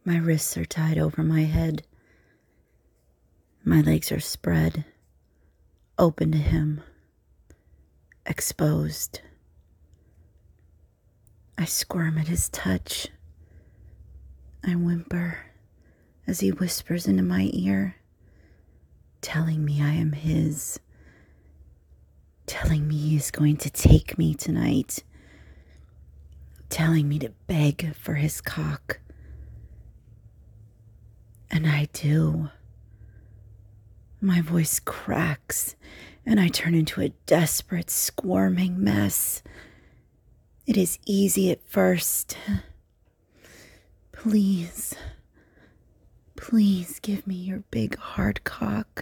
My wrists are tied over my head. My legs are spread, open to him, exposed. I squirm at his touch. I whimper as he whispers into my ear, telling me I am his, telling me he is going to take me tonight, telling me to beg for his cock. And I do. My voice cracks, and I turn into a desperate, squirming mess. It is easy at first. Please, please give me your big hard cock.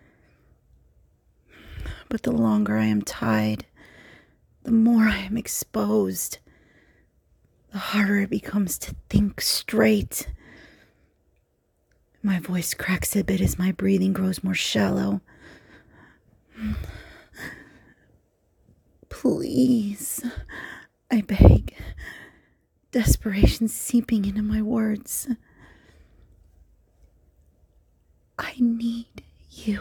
But the longer I am tied, the more I am exposed, the harder it becomes to think straight. My voice cracks a bit as my breathing grows more shallow. Please, I beg, desperation seeping into my words. I need you.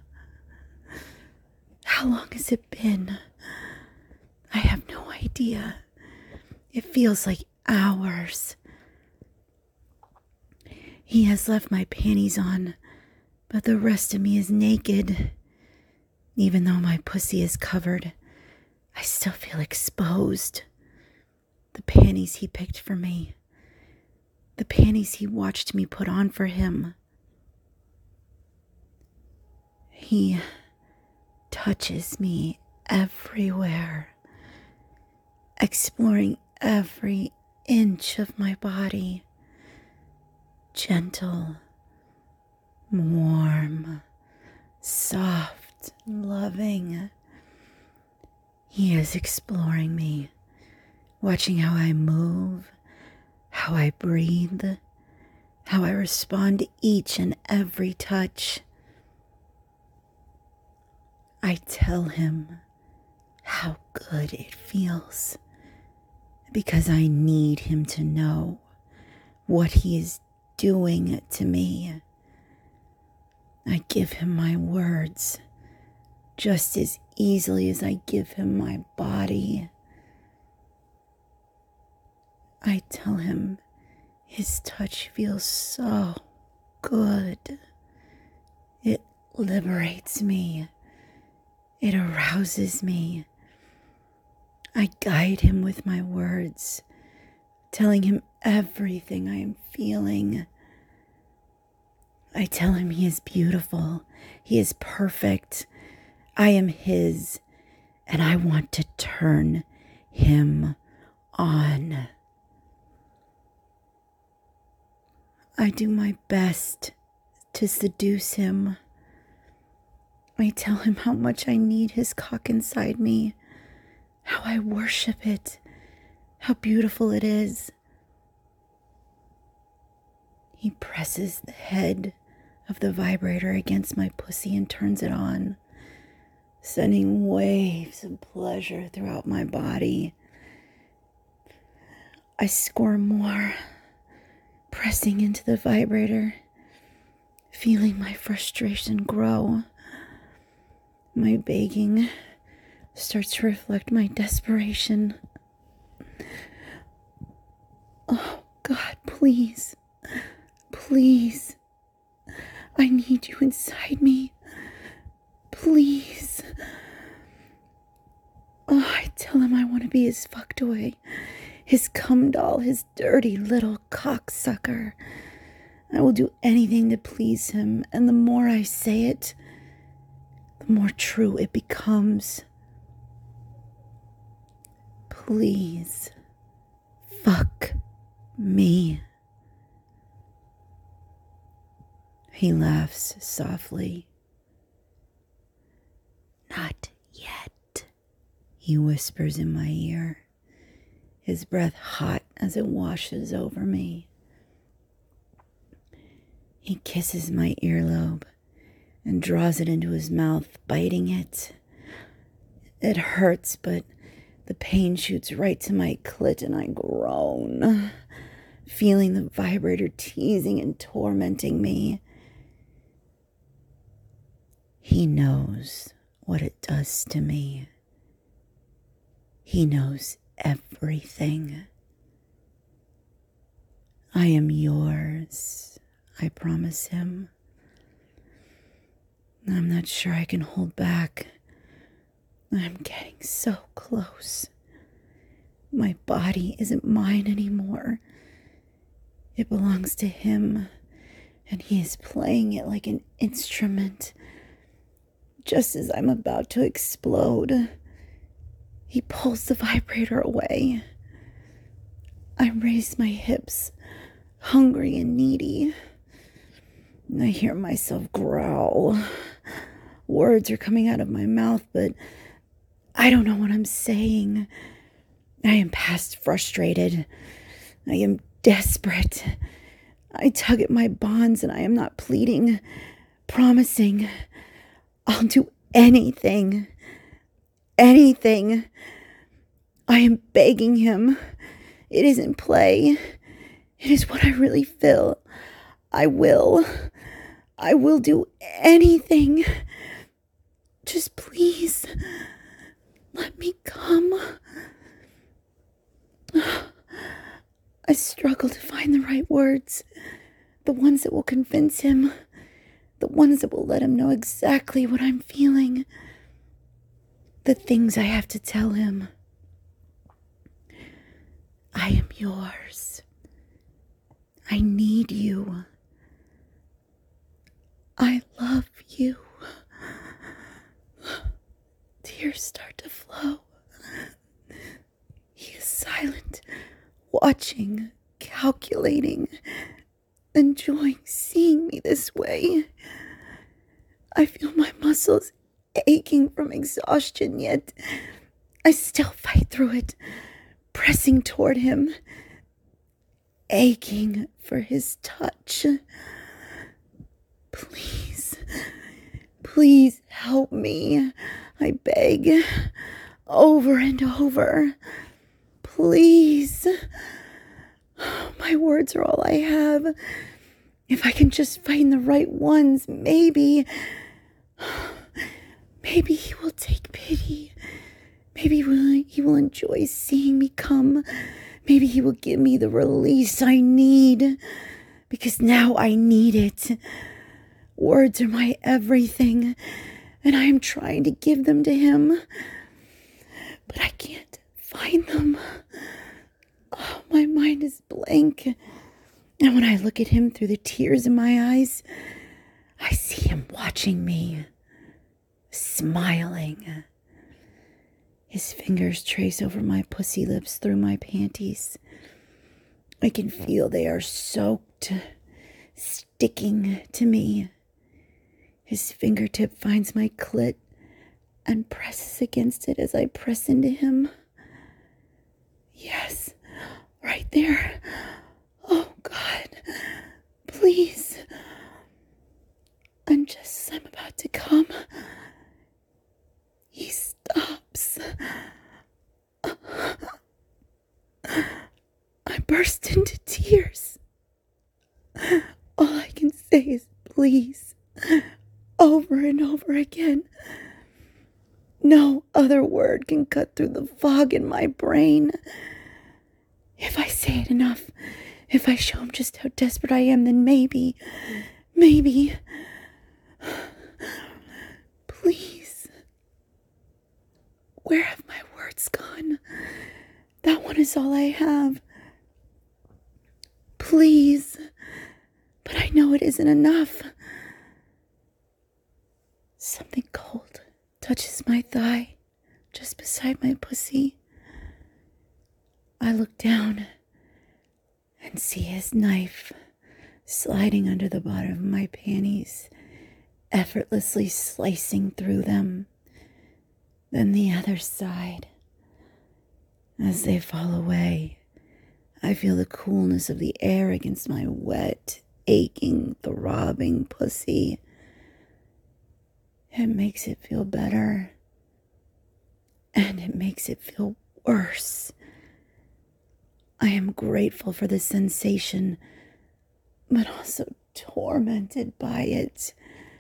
How long has it been? I have no idea. It feels like hours. He has left my panties on, but the rest of me is naked. Even though my pussy is covered, I still feel exposed. The panties he picked for me. The panties he watched me put on for him. He touches me everywhere, exploring every inch of my body. Gentle, warm, soft, loving. He is exploring me, watching how I move, how I breathe, how I respond to each and every touch. I tell him how good it feels because I need him to know what he is doing to me. I give him my words just as easily as I give him my body. I tell him his touch feels so good. It liberates me. It arouses me. I guide him with my words, telling him everything I am feeling. I tell him he is beautiful. He is perfect. I am his, and I want to turn him on. I do my best to seduce him. I tell him how much I need his cock inside me, how I worship it, how beautiful it is. He presses the head of the vibrator against my pussy and turns it on, sending waves of pleasure throughout my body. I squirm more, pressing into the vibrator, feeling my frustration grow. My begging starts to reflect my desperation. Oh, God, please. Please. I need you inside me. Please. Oh, I tell him I want to be his fuck toy, his cum doll, his dirty little cocksucker. I will do anything to please him, and the more I say it, the more true it becomes. Please, fuck me. He laughs softly. Not yet, he whispers in my ear, his breath hot as it washes over me. He kisses my earlobe and draws it into his mouth, biting it. It hurts, but the pain shoots right to my clit and I groan, feeling the vibrator teasing and tormenting me. He knows what it does to me. He knows everything. I am yours, I promise him. I'm not sure I can hold back. I'm getting so close. My body isn't mine anymore. It belongs to him, and he is playing it like an instrument. Just as I'm about to explode, he pulls the vibrator away. I raise my hips, hungry and needy. And I hear myself growl. Words are coming out of my mouth, but I don't know what I'm saying. I am past frustrated. I am desperate. I tug at my bonds, and I am not pleading, promising. I'll do anything. Anything. I am begging him. It isn't play. It is what I really feel. I will do anything. Just please, let me come. I struggle to find the right words, the ones that will convince him, the ones that will let him know exactly what I'm feeling, the things I have to tell him. I am yours. I need you. I love you. Tears start to flow. He is silent, watching, calculating, enjoying seeing me this way. I feel my muscles aching from exhaustion, yet I still fight through it, pressing toward him, aching for his touch. Please, please help me, I beg, over and over. Please. My words are all I have. If I can just find the right ones, maybe he will take pity. Maybe he will enjoy seeing me come. Maybe he will give me the release I need, because now I need it. Words are my everything, and I am trying to give them to him, but I can't find them. Oh, my mind is blank, and when I look at him through the tears in my eyes, I see him watching me, smiling. His fingers trace over my pussy lips through my panties. I can feel they are soaked, sticking to me. His fingertip finds my clit and presses against it as I press into him. Yes, right there. Oh, God, please. And just as I'm about to come, he stops. I burst into tears. All I can say is please, over and over again. No other word can cut through the fog in my brain. If I say it enough, if I show him just how desperate I am, then maybe, please. Where have my words gone? That one is all I have. Please. But I know it isn't enough. Something cold touches my thigh, just beside my pussy. I look down and see his knife sliding under the bottom of my panties, effortlessly slicing through them. Then the other side. As they fall away, I feel the coolness of the air against my wet, aching, throbbing pussy. It makes it feel better. And it makes it feel worse. I am grateful for the sensation, but also tormented by it.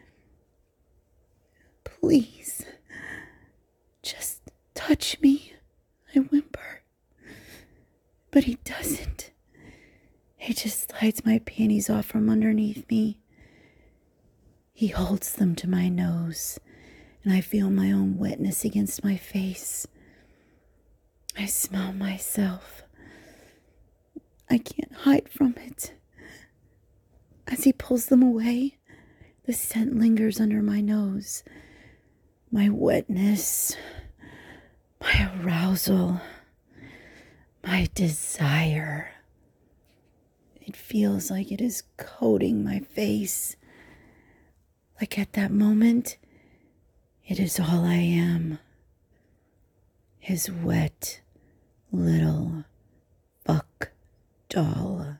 Please, just touch me, I whimper. But he doesn't. He just slides my panties off from underneath me. He holds them to my nose, and I feel my own wetness against my face. I smell myself. I can't hide from it. As he pulls them away, the scent lingers under my nose. My wetness, my arousal, my desire. It feels like it is coating my face. Like at that moment, it is all I am. His wet little fuck doll.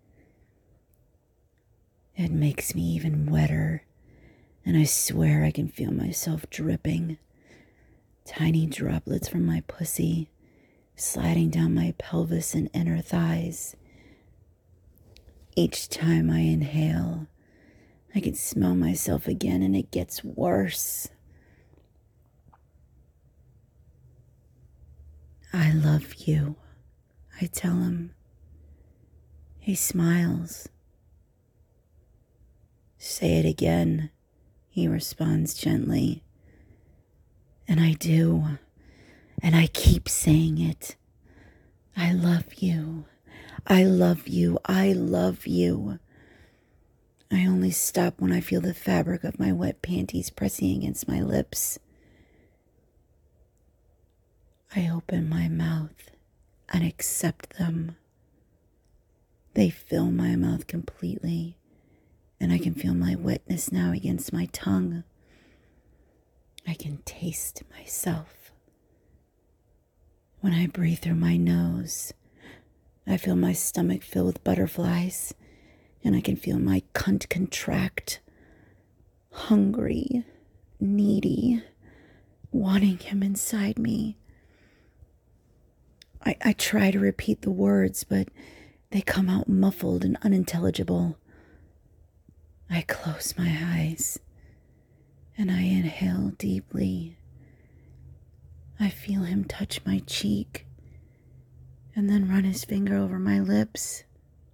It makes me even wetter, and I swear I can feel myself dripping. Tiny droplets from my pussy sliding down my pelvis and inner thighs. Each time I inhale, I can smell myself again, and it gets worse. I love you, I tell him. He smiles. Say it again, he responds gently. And I do, and I keep saying it. I love you. I love you. I love you. I only stop when I feel the fabric of my wet panties pressing against my lips. I open my mouth and accept them. They fill my mouth completely, and I can feel my wetness now against my tongue. I can taste myself. When I breathe through my nose, I feel my stomach fill with butterflies, and I can feel my cunt contract. Hungry, needy, wanting him inside me. I try to repeat the words, but they come out muffled and unintelligible. I close my eyes, and I inhale deeply. I feel him touch my cheek, and then run his finger over my lips.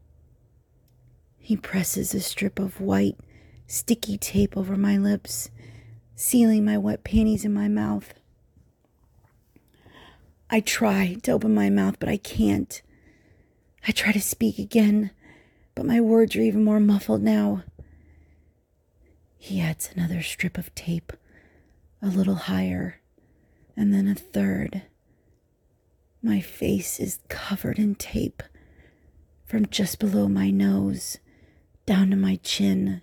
He presses a strip of white, sticky tape over my lips, sealing my wet panties in my mouth. I try to open my mouth, but I can't. I try to speak again, but my words are even more muffled now. He adds another strip of tape, a little higher, and then a third. My face is covered in tape, from just below my nose down to my chin.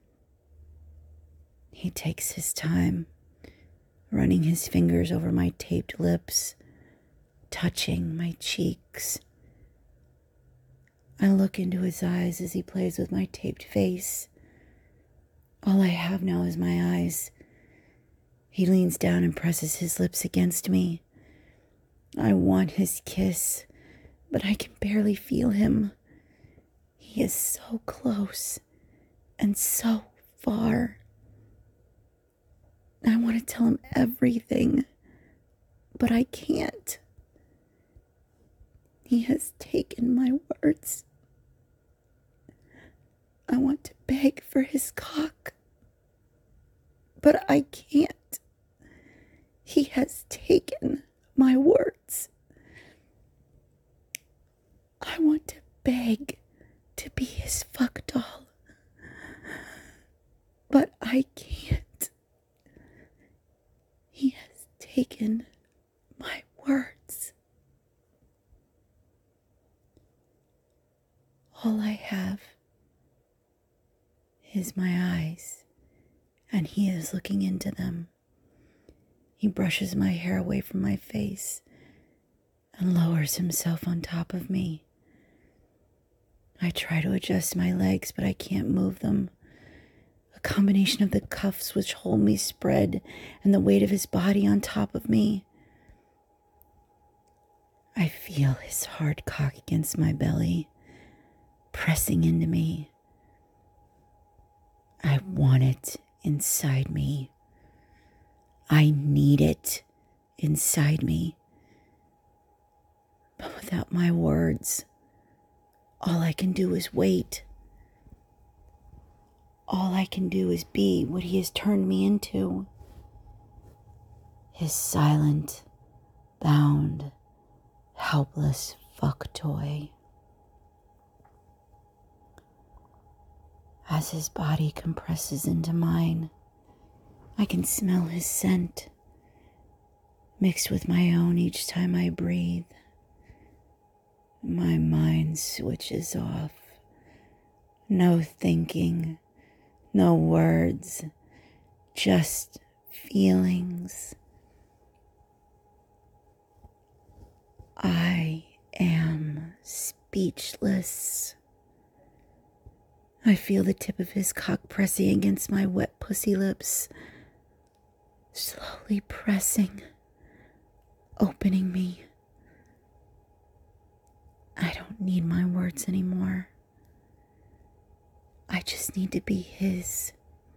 He takes his time, running his fingers over my taped lips, touching my cheeks. I look into his eyes as he plays with my taped face. All I have now is my eyes. He leans down and presses his lips against me. I want his kiss, but I can barely feel him. He is so close and so far. I want to tell him everything, but I can't. He has taken my words. I want to beg for his cock, but I can't. He has taken my words. I want to beg to be his fuck doll, but I can't. He has taken my words. All I have is my eyes, and he is looking into them. He brushes my hair away from my face and lowers himself on top of me. I try to adjust my legs, but I can't move them. A combination of the cuffs which hold me spread and the weight of his body on top of me. I feel his hard cock against my belly, pressing into me. I want it inside me. I need it inside me. But without my words, all I can do is wait. All I can do is be what he has turned me into. His silent, bound, helpless fuck toy. As his body compresses into mine, I can smell his scent, mixed with my own each time I breathe. My mind switches off. No thinking, no words, just feelings. I am speechless. I feel the tip of his cock pressing against my wet pussy lips, slowly pressing, opening me. I don't need my words anymore. I just need to be his.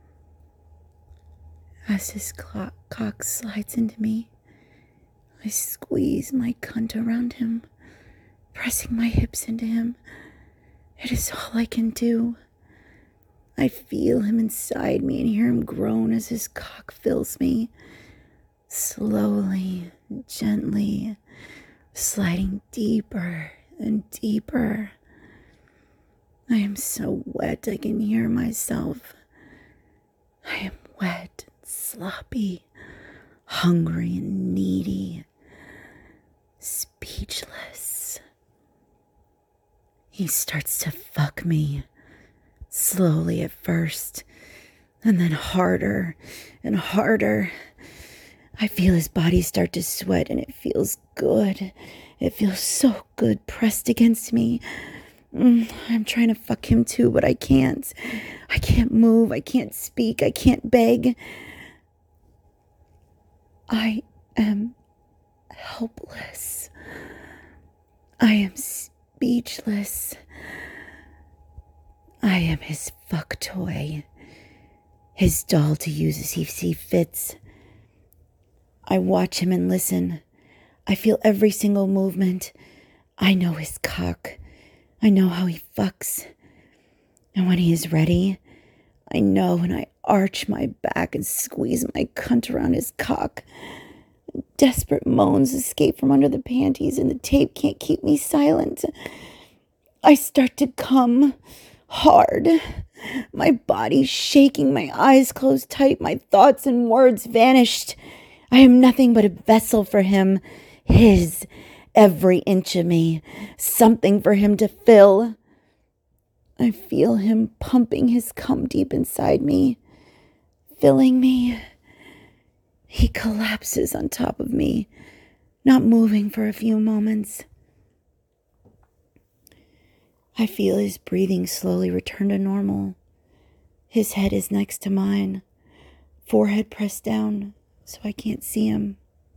As his cock slides into me, I squeeze my cunt around him, pressing my hips into him. It is all I can do. I feel him inside me and hear him groan as his cock fills me, slowly, gently, sliding deeper and deeper. I am so wet I can hear myself. I am wet, sloppy, hungry and needy, speechless. He starts to fuck me, slowly at first, and then harder and harder. I feel his body start to sweat, and it feels good. It feels so good pressed against me. I'm trying to fuck him too, but I can't. I can't move. I can't speak. I can't beg. I am helpless. I am speechless. I am his fuck toy, his doll to use as he sees fits. I watch him and listen. I feel every single movement. I know his cock. I know how he fucks. And when he is ready, I know, and I arch my back and squeeze my cunt around his cock. Desperate moans escape from under the panties, and the tape can't keep me silent. I start to come hard, my body shaking, my eyes closed tight, my thoughts and words vanished. I am nothing but a vessel for him, his, every inch of me, something for him to fill. I feel him pumping his cum deep inside me, filling me. He collapses on top of me, not moving for a few moments. I feel his breathing slowly return to normal. His head is next to mine, forehead pressed down so I can't see him.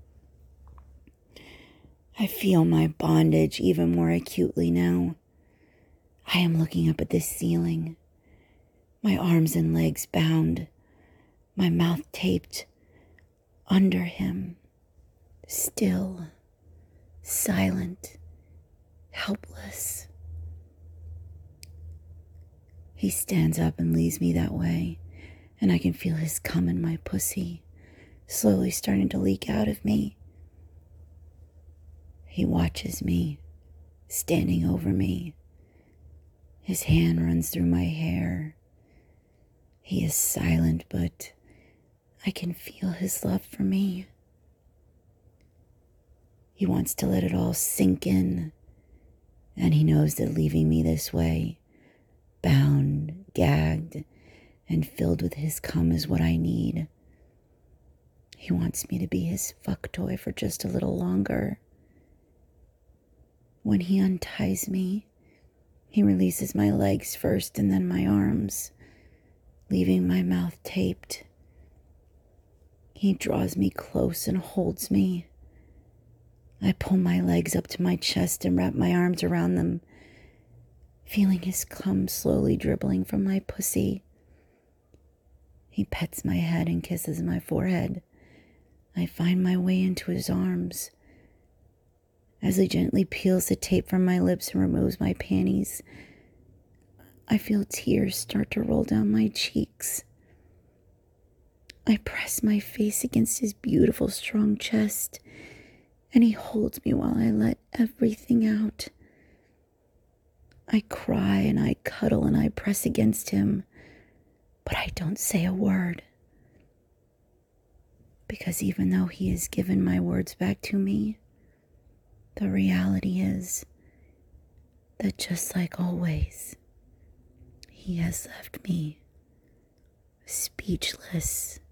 I feel my bondage even more acutely now. I am looking up at this ceiling, my arms and legs bound, my mouth taped under him, still, silent, helpless. He stands up and leaves me that way, and I can feel his cum in my pussy, slowly starting to leak out of me. He watches me, standing over me. His hand runs through my hair. He is silent, but I can feel his love for me. He wants to let it all sink in, and he knows that leaving me this way, bound, gagged, and filled with his cum is what I need. He wants me to be his fuck toy for just a little longer. When he unties me, he releases my legs first and then my arms, leaving my mouth taped. He draws me close and holds me. I pull my legs up to my chest and wrap my arms around them, feeling his cum slowly dribbling from my pussy. He pets my head and kisses my forehead. I find my way into his arms. As he gently peels the tape from my lips and removes my panties, I feel tears start to roll down my cheeks. I press my face against his beautiful, strong chest, and he holds me while I let everything out. I cry and I cuddle and I press against him, but I don't say a word. Because even though he has given my words back to me, the reality is that just like always, he has left me speechless.